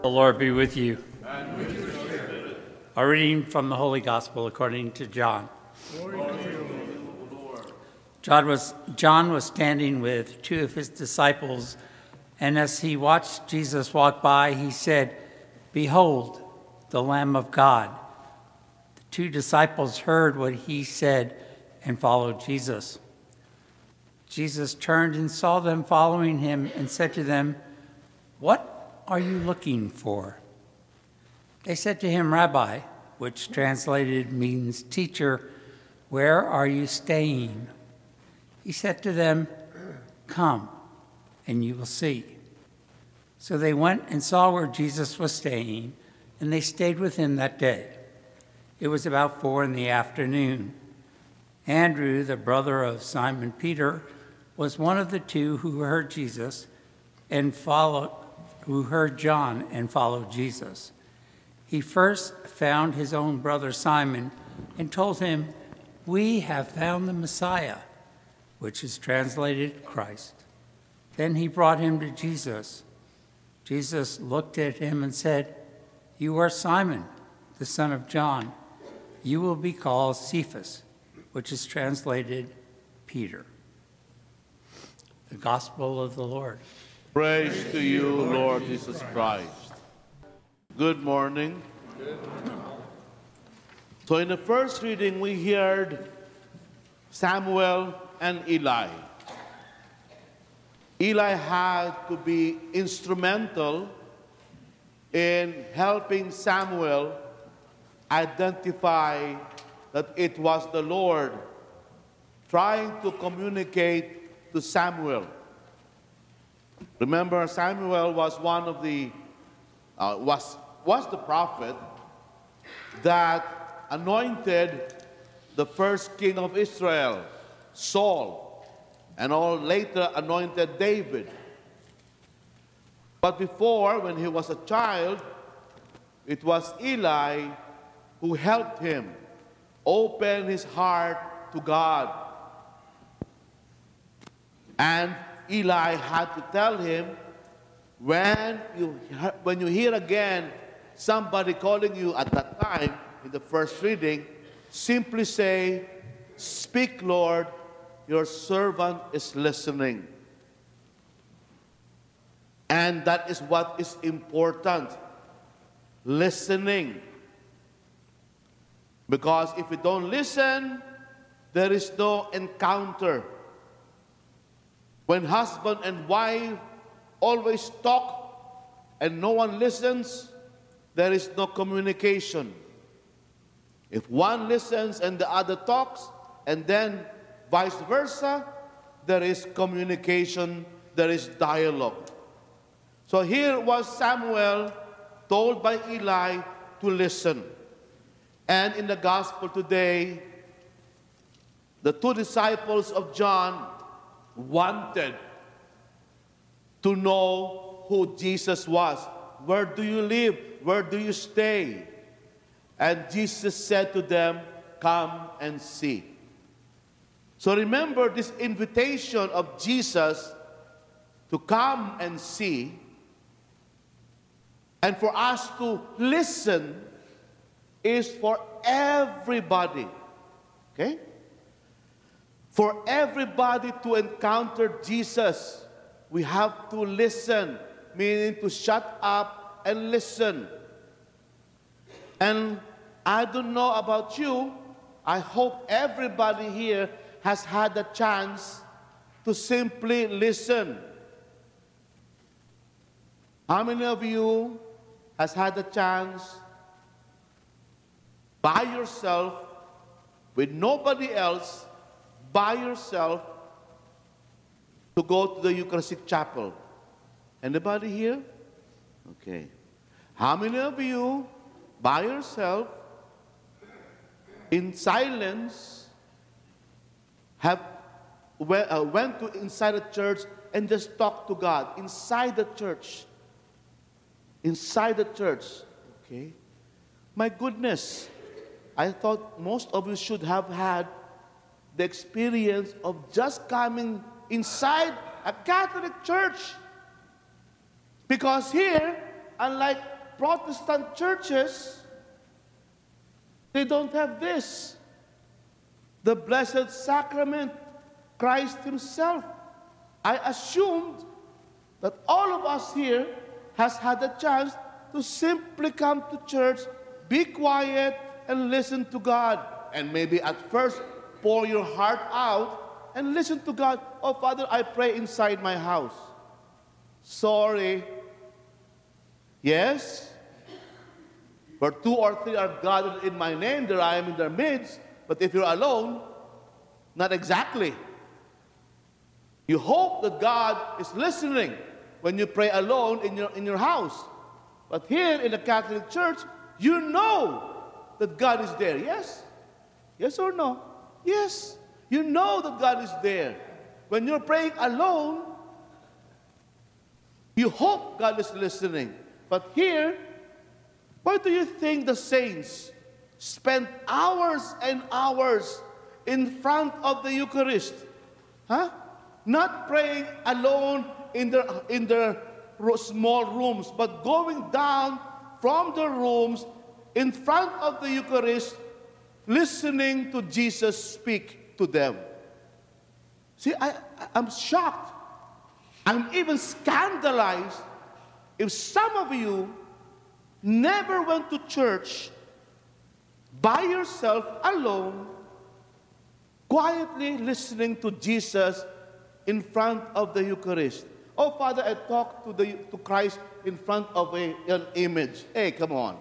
The Lord be with you. And with your spirit. A reading from the Holy Gospel according to John. Glory to you, Lord. John was standing with two of his disciples, and as he watched Jesus walk by, he said, "Behold, the Lamb of God." The two disciples heard what he said and followed Jesus. Jesus turned and saw them following him and said to them, "What are you looking for?" They said to him, "Rabbi," which translated means teacher, "where are you staying?" He said to them, "Come, and you will see." So they went and saw where Jesus was staying, and they stayed with him that day. It was about 4 p.m. Andrew, the brother of Simon Peter, was one of the two who heard John and followed Jesus. He first found his own brother Simon and told him, "We have found the Messiah," which is translated Christ. Then he brought him to Jesus. Jesus looked at him and said, "You are Simon, the son of John. You will be called Cephas," which is translated Peter. The Gospel of the Lord. Praise to you, Lord Jesus Christ. Good morning. So in the first reading, we heard Samuel and Eli. Eli had to be instrumental in helping Samuel identify that it was the Lord trying to communicate to Samuel. Remember, Samuel was one of the was the prophet that anointed the first king of Israel, Saul, and later anointed David. But before, when he was a child, it was Eli who helped him open his heart to God. And Eli had to tell him, when you hear again somebody calling you at that time, in the first reading, simply say, "Speak, Lord, your servant is listening." And that is what is important, listening. Because if you don't listen, there is no encounter. When husband and wife always talk and no one listens, there is no communication. If one listens and the other talks, and then vice versa, there is communication, there is dialogue. So here was Samuel told by Eli to listen. And in the gospel today, the two disciples of John wanted to know who Jesus was. Where do you live? Where do you stay? And Jesus said to them, "Come and see." So remember this invitation of Jesus to come and see, and for us to listen, is for everybody. Okay? For everybody to encounter Jesus, we have to listen, meaning to shut up and listen. And I don't know about you, I hope everybody here has had the chance to simply listen. How many of you has had the chance by yourself, with nobody else, by yourself, to go to the Eucharistic chapel? Anybody here? Okay. How many of you, by yourself, in silence, have went to inside the church and just talked to God inside the church? Inside the church. Okay. My goodness, I thought most of you should have had the experience of just coming inside a Catholic church. Because here, unlike Protestant churches, they don't have this. The Blessed Sacrament, Christ Himself. I assumed that all of us here has had a chance to simply come to church, be quiet, and listen to God. And maybe at first, pour your heart out and listen to God. Oh, Father, I pray inside my house. Sorry. Yes, where 2 or 3 are gathered in my name, there I am in their midst. But if you're alone, not exactly. You hope that God is listening when you pray alone in your house. But here in the Catholic Church, you know that God is there. Yes? Yes or no? Yes. You know that God is there. When you're praying alone, you hope God is listening. But here, why do you think the saints spend hours and hours in front of the Eucharist? Huh? Not praying alone in their small rooms, but going down from the rooms in front of the Eucharist, listening to Jesus speak to them. See, I'm shocked. I'm even scandalized if some of you never went to church by yourself, alone, quietly listening to Jesus in front of the Eucharist. Oh, Father, I talk to Christ in front of an image. Hey, come on.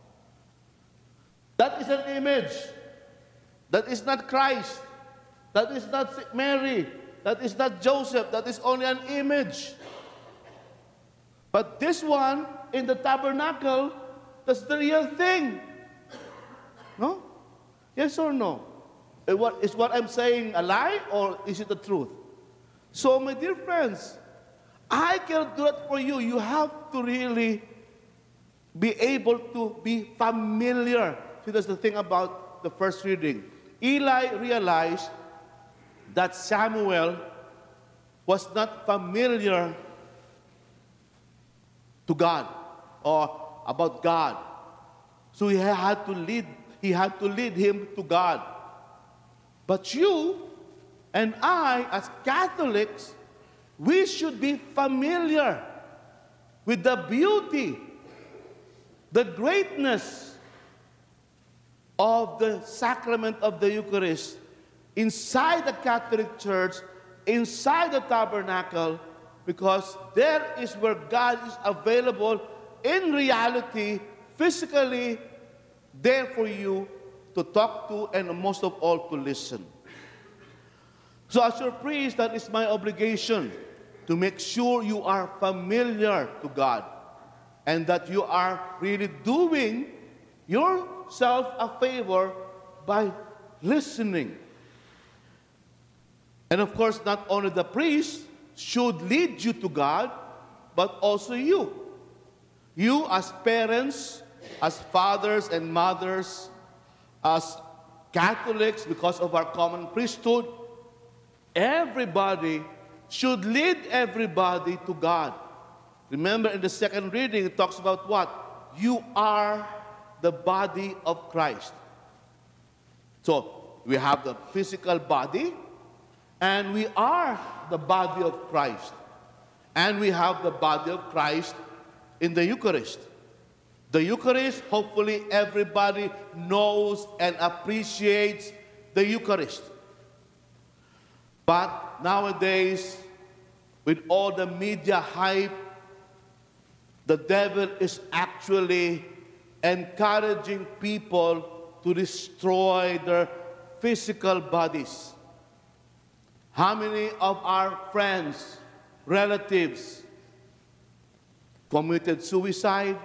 That is an image. That is not Christ. That is not Mary. That is not Joseph. That is only an image. But this one in the tabernacle, that's the real thing. No? Yes or no? Is what I'm saying a lie or is it the truth? So, my dear friends, I cannot do that for you. You have to really be able to be familiar. See, that's the thing about the first reading. Eli realized that Samuel was not familiar to God or about God. So he had to lead him to God. But you and I, as Catholics, we should be familiar with the beauty, the greatness of the sacrament of the Eucharist inside the Catholic Church, inside the tabernacle, because there is where God is available in reality, physically, there for you to talk to and most of all to listen. So as your priest, that is my obligation to make sure you are familiar to God and that you are really doing yourself a favor by listening. And of course, not only the priest should lead you to God, but also you. You as parents, as fathers and mothers, as Catholics, because of our common priesthood, everybody should lead everybody to God. Remember in the second reading, it talks about what? You are the body of Christ. So, we have the physical body, and we are the body of Christ. And we have the body of Christ in the Eucharist. The Eucharist, hopefully everybody knows and appreciates the Eucharist. But nowadays, with all the media hype, the devil is actually encouraging people to destroy their physical bodies. How many of our friends, relatives, committed suicide?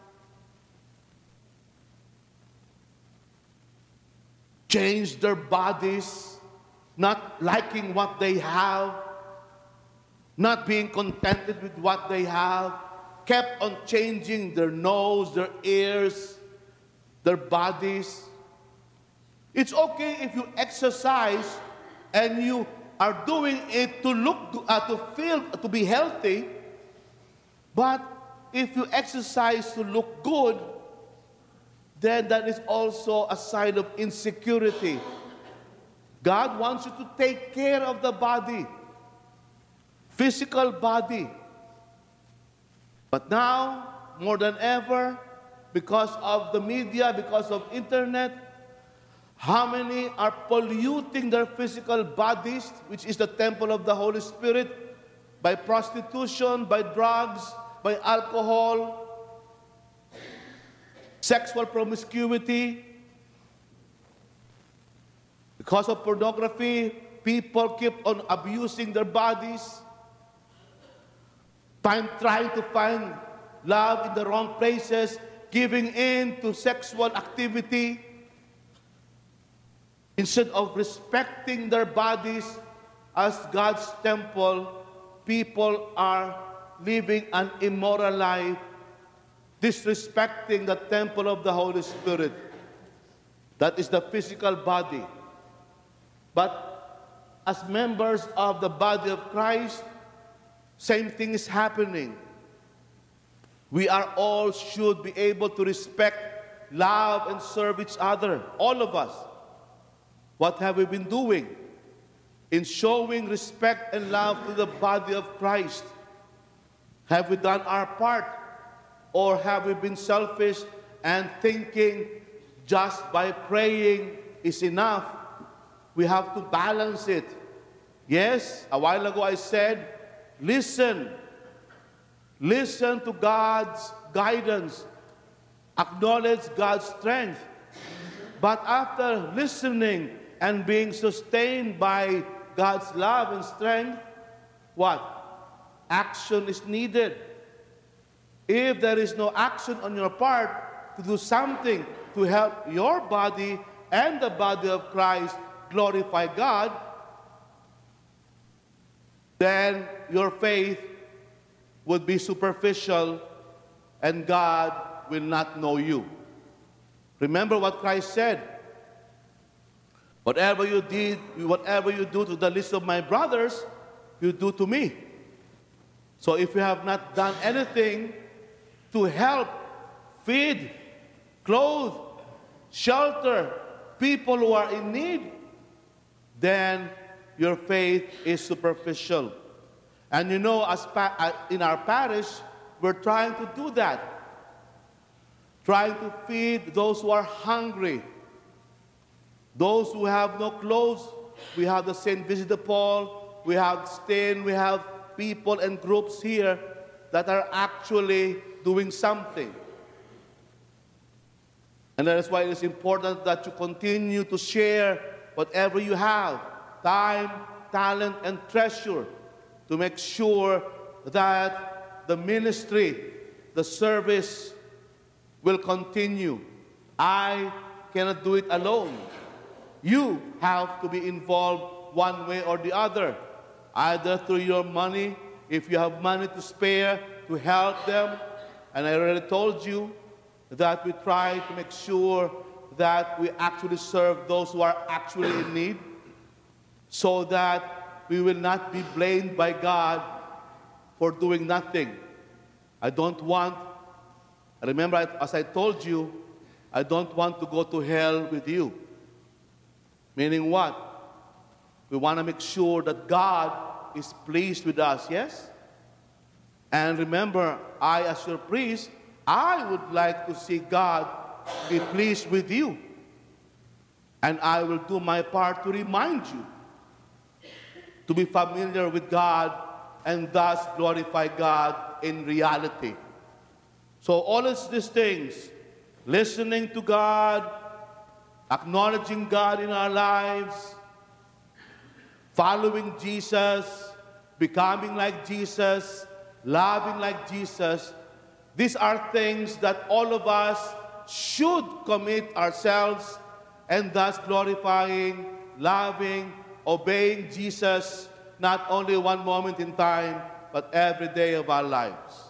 Changed their bodies, not liking what they have, not being contented with what they have, kept on changing their nose, their ears, their bodies. It's okay if you exercise and you are doing it to look, to feel, to be healthy, but if you exercise to look good, then that is also a sign of insecurity. God wants you to take care of the body, physical body. But now, more than ever, because of the media, because of internet, how many are polluting their physical bodies, which is the temple of the Holy Spirit, by prostitution, by drugs, by alcohol, sexual promiscuity? Because of pornography, people keep on abusing their bodies, trying to find love in the wrong places, giving in to sexual activity. Instead of respecting their bodies as God's temple, people are living an immoral life, disrespecting the temple of the Holy Spirit. That is the physical body. But as members of the body of Christ, same thing is happening. We are all should be able to respect, love, and serve each other, all of us. What have we been doing in showing respect and love to the body of Christ? Have we done our part? Or have we been selfish and thinking just by praying is enough? We have to balance it. Yes, a while ago I said, listen. Listen to God's guidance. Acknowledge God's strength. But after listening and being sustained by God's love and strength, what? Action is needed. If there is no action on your part to do something to help your body and the body of Christ glorify God, then your faith would be superficial and God will not know you. Remember what Christ said, whatever you do to the least of my brothers, you do to me. So if you have not done anything to help, feed, clothe, shelter people who are in need, then your faith is superficial. And you know, in our parish, we're trying to do that. Trying to feed those who are hungry. Those who have no clothes. We have the St. Vincent de Paul. We have STIN. We have people and groups here that are actually doing something. And that is why it is important that you continue to share whatever you have, time, talent, and treasure, to make sure that the ministry, the service will continue. I cannot do it alone. You have to be involved one way or the other, either through your money, if you have money to spare, to help them. And I already told you that we try to make sure that we actually serve those who are actually in need, so that we will not be blamed by God for doing nothing. I don't want, remember, as I told you, I don't want to go to hell with you. Meaning what? We want to make sure that God is pleased with us, yes? And remember, I, as your priest, I would like to see God be pleased with you. And I will do my part to remind you to be familiar with God and thus glorify God in reality. So all of these things, listening to God, acknowledging God in our lives, following Jesus, becoming like Jesus, loving like Jesus, these are things that all of us should commit ourselves, and thus glorifying, loving, obeying Jesus, not only one moment in time, but every day of our lives.